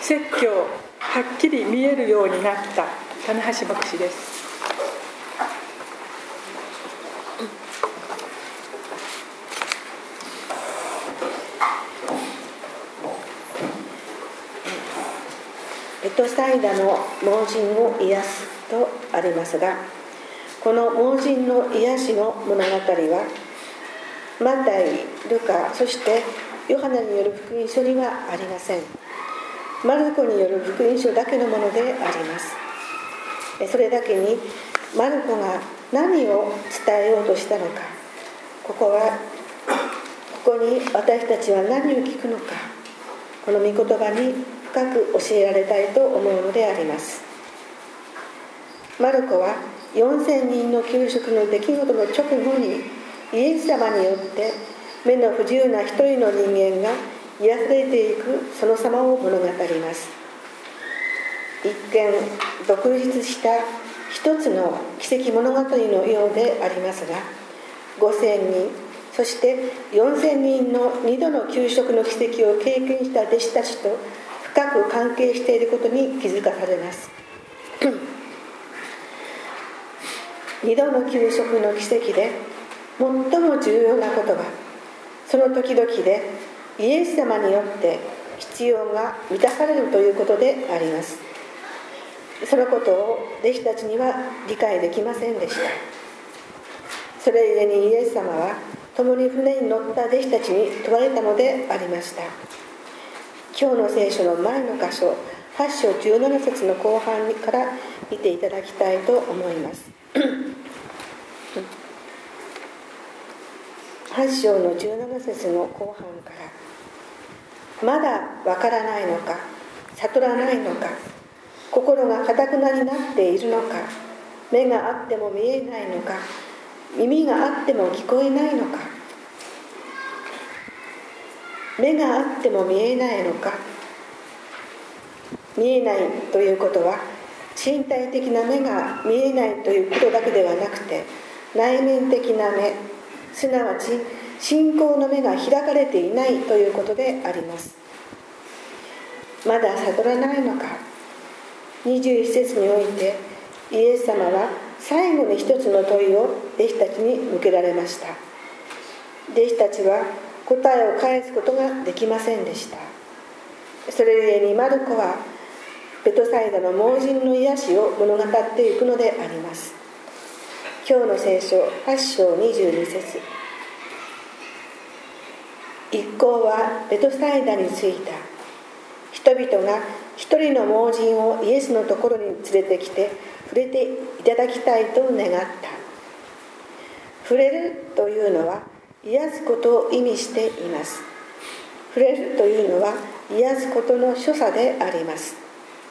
説教はっきり見えるようになった棚橋牧師です。 ベトサイダの盲人を癒すとありますが、この盲人の癒しの物語はマタイ、ルカ、そしてヨハネによる福音書にはありません。マルコによる福音書だけのものであります。それだけにマルコが何を伝えようとしたのか、ここに私たちは何を聞くのか、この御言葉に深く教えられたいと思うのであります。マルコは4000人の給食の出来事の直後にイエス様によって目の不自由な一人の人間が癒されていくその様を物語ります。一見独立した一つの奇跡物語のようでありますが、5000人そして4000人の2度の給食の奇跡を経験した弟子たちと深く関係していることに気づかされます。2度の給食の奇跡で最も重要なことは、その時々でイエス様によって必要が満たされるということであります。そのことを弟子たちには理解できませんでした。それゆえにイエス様は共に船に乗った弟子たちに問われたのでありました。今日の聖書の前の箇所、8章17節の後半から見ていただきたいと思います。8章の17節の後半から、まだわからないのか、悟らないのか、心が堅くなになっているのか、目があっても見えないのか、耳があっても聞こえないのか。目があっても見えないのか。見えないということは身体的な目が見えないということだけではなくて、内面的な目、すなわち信仰の目が開かれていないということであります。まだ悟らないのか。21節においてイエス様は最後に一つの問いを弟子たちに向けられました。弟子たちは答えを返すことができませんでした。それゆえにマルコはベトサイダの盲人の癒しを物語っていくのであります。今日の聖書8章22節、一行はベトサイダに着いた。人々が一人の盲人をイエスのところに連れてきて触れていただきたいと願った。触れるというのは癒すことを意味しています。触れるというのは癒すことの所作であります。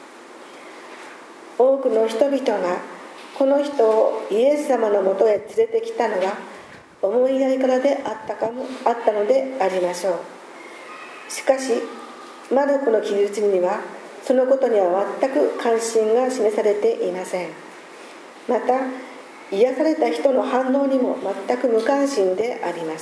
多くの人々がこの人をイエス様のもとへ連れてきたのは思いやりからであったのでありましょう。しかしマルコの記述にはそのことには全く関心が示されていません。また癒された人の反応にも全く無関心であります。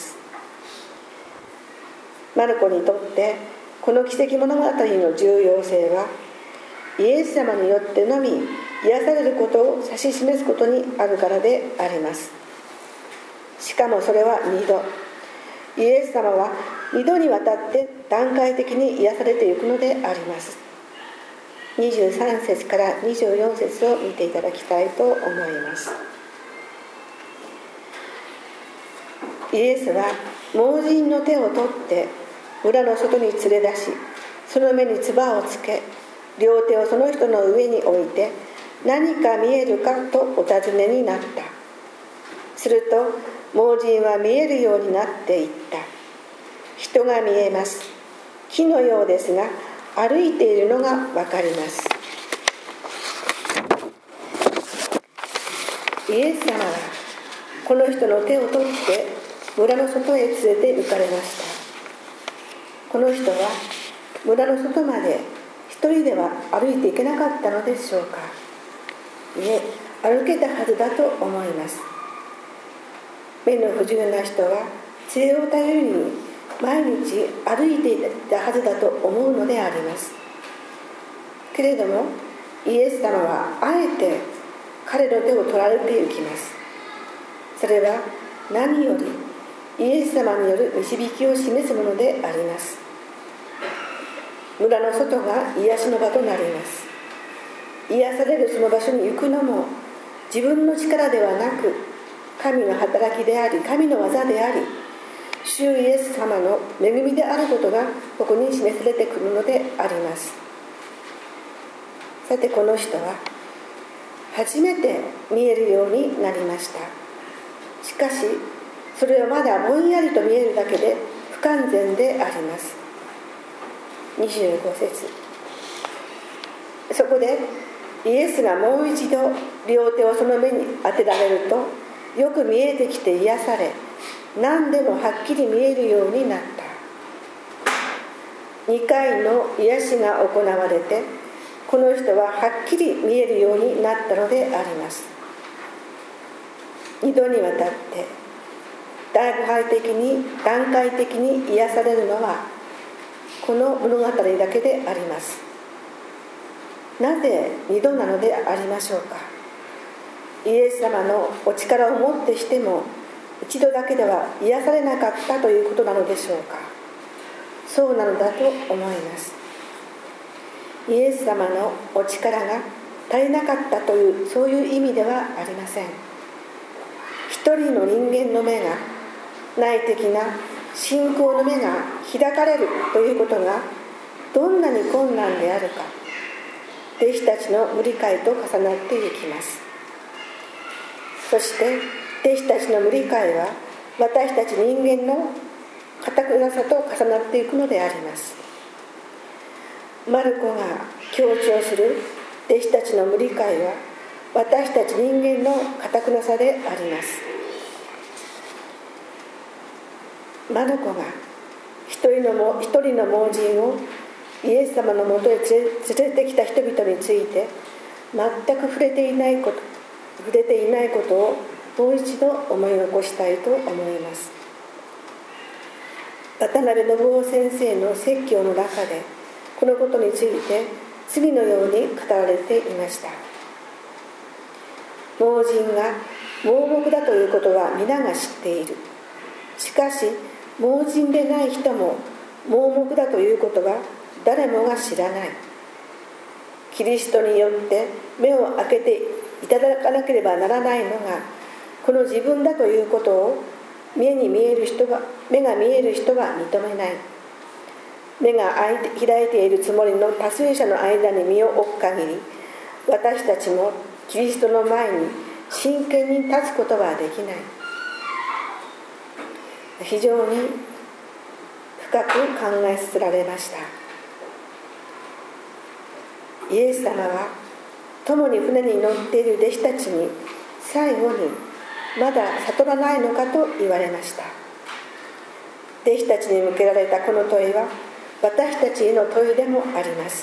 マルコにとってこの奇跡物語の重要性はイエス様によってのみ癒されることを指し示すことにあるからであります。しかもそれは2度。イエス様は2度にわたって段階的に癒されていくのであります。23節から24節を見ていただきたいと思います。イエスは盲人の手を取って村の外に連れ出し、その目に唾をつけ、両手をその人の上に置いて、何か見えるかとお尋ねになった。すると盲人は見えるようになっていった。人が見えます。木のようですが歩いているのがわかります。イエス様はこの人の手を取って村の外へ連れて行かれました。この人は村の外まで一人では歩いていけなかったのでしょうか。いえ、歩けたはずだと思います。目の不自由な人は杖を頼りに毎日歩いていたはずだと思うのであります。 けれどもイエス様はあえて彼の手を取られていきます。それは何よりイエス様による導きを示すものであります。村の外が癒しの場となります。癒されるその場所に行くのも自分の力ではなく神の働きであり、神の技であり、主イエス様の恵みであることがここに示されてくるのであります。さてこの人は初めて見えるようになりました。しかしそれはまだぼんやりと見えるだけで不完全であります。25節、そこでイエスがもう一度両手をその目に当てられるとよく見えてきて癒され、何でもはっきり見えるようになった。2回の癒しが行われてこの人ははっきり見えるようになったのであります。2度にわたって段階的に癒されるのはこの物語だけであります。なぜ2度なのでありましょうか。イエス様のお力をもってしても一度だけでは癒されなかったということなのでしょうか。そうなのだと思います。イエス様のお力が足りなかったというそういう意味ではありません。一人の人間の目が、内的な信仰の目が開かれるということがどんなに困難であるか、弟子たちの無理解と重なっていきます。そして弟子たちの無理解は私たち人間の堅くなさと重なっていくのであります。マルコが強調する弟子たちの無理解は私たち人間の堅くなさであります。マルコが一人の盲人をイエス様のもとへ連れてきた人々について全く触れていないことをもう一度思い起こしたいと思います。渡辺信夫先生の説教の中でこのことについて次のように語られていました。盲人が盲目だということは皆が知っている。しかし盲人でない人も盲目だということは誰もが知らない。キリストによって目を開けていただかなければならないのがこの自分だということを目が見える人は認めない。目が開いているつもりの多数者の間に身を置く限り、私たちもキリストの前に真剣に立つことはできない。非常に深く考えさせられました。イエス様は共に船に乗っている弟子たちに最後にまだ悟らないのかと言われました。弟子たちに向けられたこの問いは私たちへの問いでもあります。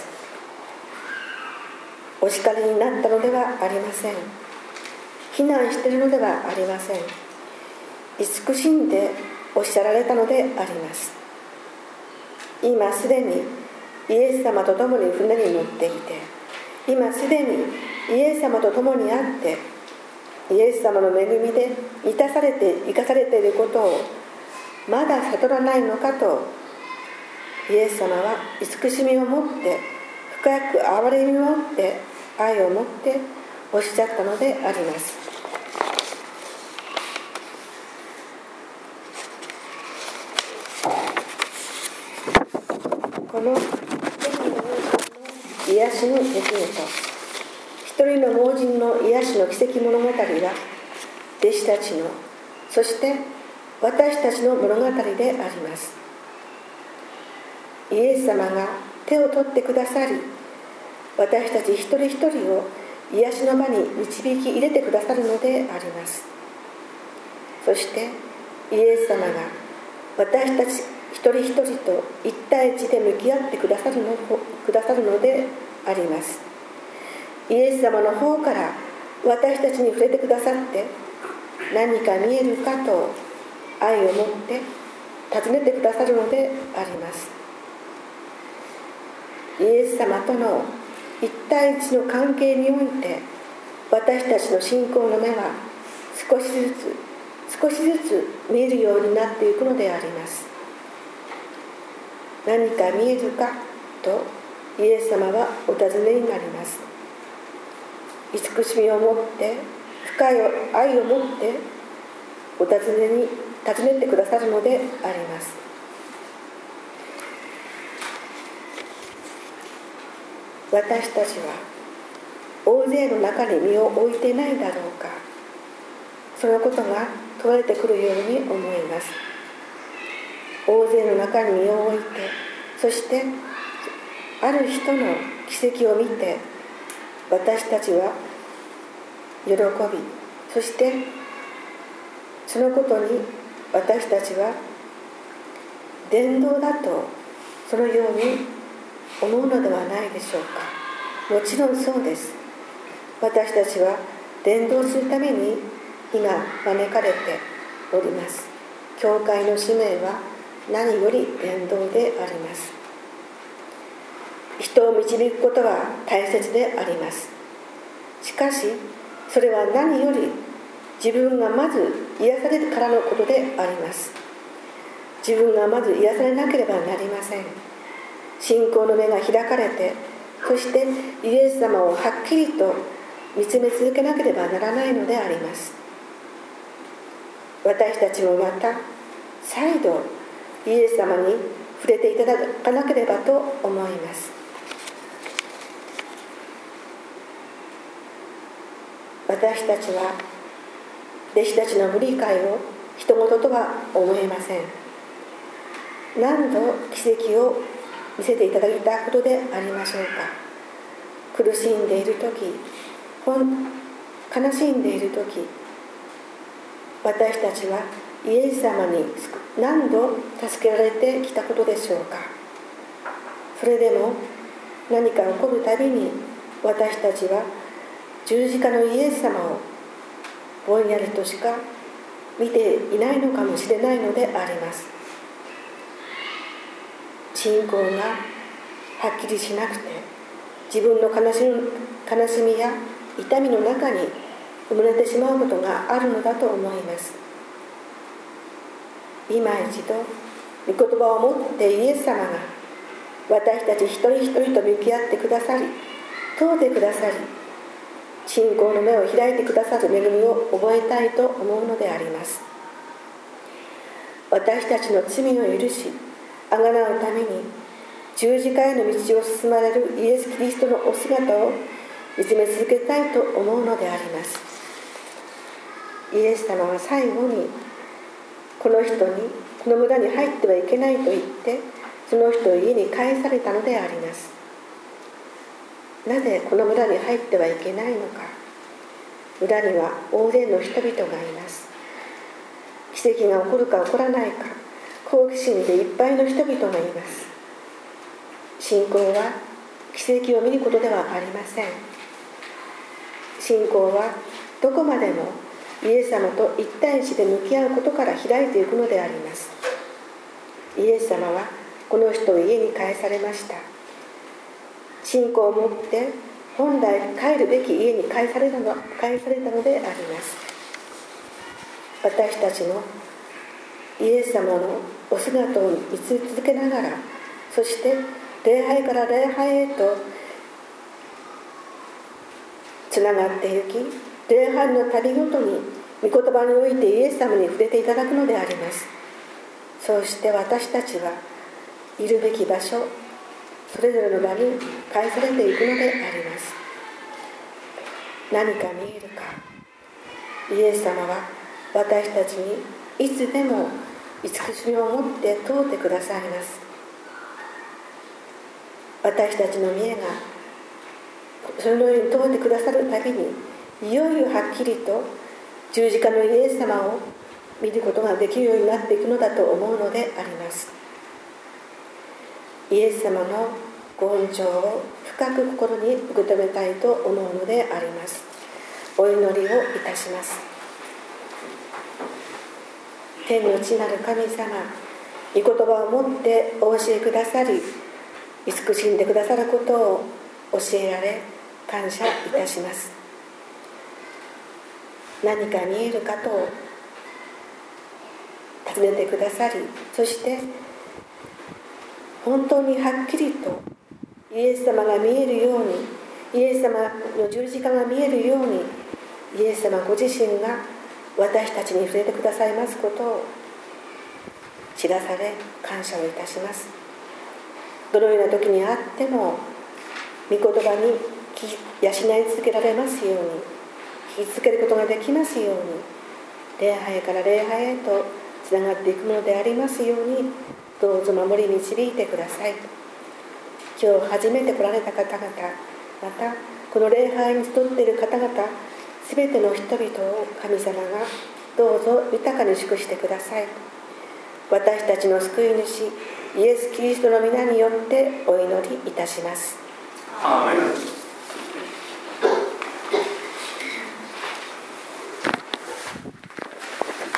お叱りになったのではありません。非難しているのではありません。慈しんでおっしゃられたのであります。今すでにイエス様と共に船に乗っていて、今すでにイエス様と共にあってイエス様の恵みで満たされて生かされていることをまだ悟らないのかと、イエス様は慈しみを持って深く憐れみを持って愛を持っておっしゃったのであります。この癒しの出来事、一人の盲人の癒しの奇跡物語は弟子たちの、そして私たちの物語であります。イエス様が手を取ってくださり、私たち一人一人を癒しの場に導き入れてくださるのであります。そしてイエス様が私たち一人一人と一対一で向き合ってくださるのであります。イエス様の方から私たちに触れてくださって、何か見えるかと愛を持って尋ねてくださるのであります。イエス様との一対一の関係において私たちの信仰の目は少しずつ見えるようになっていくのであります。何か見えるかとイエス様はお尋ねになります。慈しみを持って深い愛を持って尋ねてくださるのであります。私たちは大勢の中に身を置いてないだろうか。そのことが問われてくるように思います。大勢の中に身を置いて、そしてある人の奇跡を見て私たちは喜び、そしてそのことに私たちは伝道だとそのように思うのではないでしょうか。もちろんそうです。私たちは伝道するために今招かれております。教会の使命は何より伝道であります。人を導くことは大切であります。しかしそれは何より自分がまず癒されるからのことであります。自分がまず癒されなければなりません。信仰の目が開かれて、そしてイエス様をはっきりと見つめ続けなければならないのであります。私たちもまた再度イエス様に触れていただかなければと思います。私たちは弟子たちの無理解を人事とは思えません。何度奇跡を見せていただいたことでありましょうか。苦しんでいるとき、悲しんでいるとき、私たちはイエス様に何度助けられてきたことでしょうか。それでも何か起こるたびに私たちは十字架のイエス様をぼんやりとしか見ていないのかもしれないのであります。信仰がはっきりしなくて、自分の悲しみや痛みの中に埋もれてしまうことがあるのだと思います。今一度御言葉を持ってイエス様が私たち一人一人と向き合ってくださり、問うてくださり、信仰の目を開いてくださる恵みを覚えたいと思うのであります。私たちの罪を許しあがなうために十字架への道を進まれるイエス・キリストのお姿を見つめ続けたいと思うのであります。イエス様は最後にこの村に入ってはいけないと言ってその人を家に帰されたのであります。なぜこの村に入ってはいけないのか。村には大勢の人々がいます。奇跡が起こるか起こらないか好奇心でいっぱいの人々がいます。信仰は奇跡を見ることではありません。信仰はどこまでもイエス様と一対一で向き合うことから開いていくのであります。イエス様はこの人を家に帰されました。信仰を持って本来帰るべき家に帰されたのであります。私たちのイエス様のお姿を見つめ続けながら、そして礼拝から礼拝へとつながっていき、礼拝の旅ごとに御言葉においてイエス様に触れていただくのであります。そうして私たちはいるべき場所、それぞれの場に返されていくのであります。何か見えるか。イエス様は私たちにいつでも慈しみを持って問うてくださいます。私たちの見えがそのように問うてくださるたびに、いよいよはっきりと十字架のイエス様を見ることができるようになっていくのだと思うのであります。イエス様のご恩寵を深く心に受け止めたいと思うのであります。お祈りをいたします。天の地なる神様、御言葉を持ってお教えくださり、慈しんでくださることを教えられ感謝いたします。何か見えるかと尋ねてくださり、そして本当にはっきりとイエス様が見えるように、イエス様の十字架が見えるように、イエス様ご自身が私たちに触れてくださいますことを知らされ感謝をいたします。どのような時にあっても御言葉に養い続けられますように、聞き続けることができますように、礼拝から礼拝へとつながっていくものでありますように、どうぞ守り導いてください。今日初めて来られた方々、またこの礼拝に集っている方々、すべての人々を神様がどうぞ豊かに祝してください。私たちの救い主イエス・キリストの皆によってお祈りいたします。 アーメン。